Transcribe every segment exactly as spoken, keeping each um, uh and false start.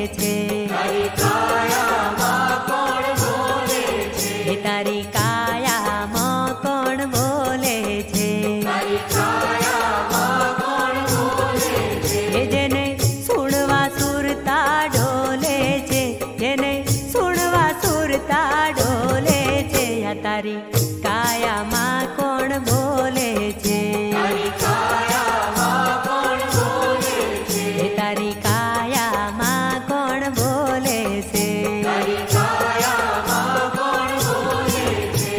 છે, તારી કાયામાં કોણ બોલે છે, હે તારી કાયામાં કોણ બોલે છે, તારી કાયામાં કોણ બોલે છે, હે જેને સુણવા સુરતા ડોલે છે, જેને સુણવા સુરતા ડોલે છે, આ તારી કાયામાં કોણ બોલે છે, તારી કાયામાં કોણ બોલે છે, હે તારી કાયામાં કોણ બોલે છે, તારી કાયામાં કોણ બોલે છે.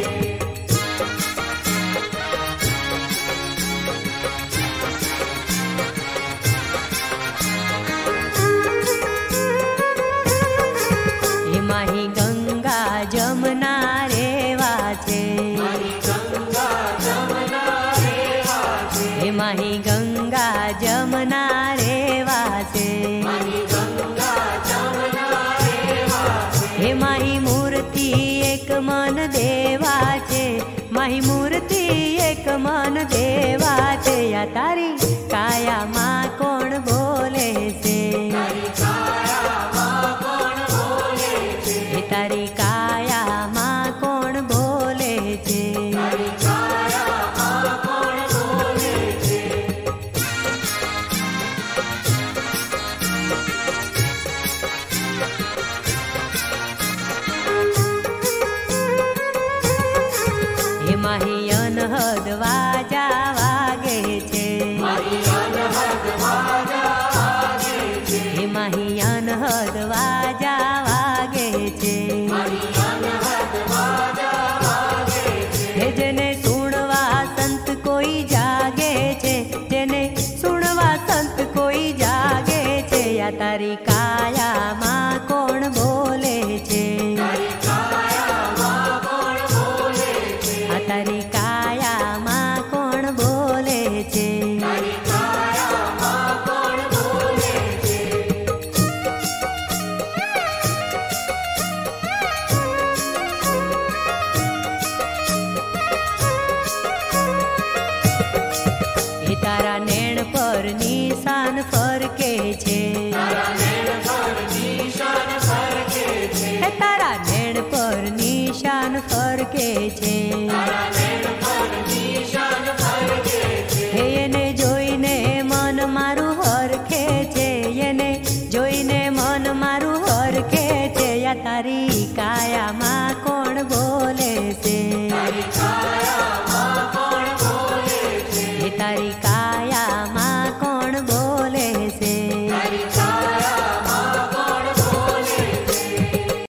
એમાંહી ગંગા જમના રેવા છે, મારી ગંગા જમના રેવા છે, એમાંહી ગંગા જમના રેવા છે, મારી ગંગા જમના રેવા છે, હે માહી મૂર્તિ એક મન દેવા છે, માહી મૂર્તિ એક મન દેવા છે, આ તારી કાયામાં કોણ બોલે છે, તારી કાયામાં કોણ બોલે છે, હે તારી કાયામાં કોણ બોલે છે, તારી કાયામાં કોણ બોલે છે. એમાંહી અનહદ વાજા વાગે છે, મારી અનહદ વાજા વાગે છે, એમાંહી અનહદ વાજા વાગે છે, મારી અનહદ વાજા વાગે છે, હે જેને સુણવા સંત કોઈ જાગે છે, જેને સુણવા સંત કોઈ જાગે છે, આ તારી કાયામાં કોણ બોલે છે, તારી કાયામાં કોણ બોલે છે, આ તારી કાયામાં કોણ બોલે છે, તારી કાયામાં કોણ બોલે છે. હે તારા નેણ પર નિશાન ફરકે છે, તારા નેણ પર નિશાન ફરકે છે, હે તારા નેણ પર નિશાન ફરકે છે, તારા નેણ પર નિશાન ફરકે છે, હે એને જોઈને મન મારું હરખે છે, એને જોઈને મન મારું હરખે છે, આ તારી કાયામાં કોણ બોલે છે, તારી કાયામાં કોણ બોલે છે, હે તારી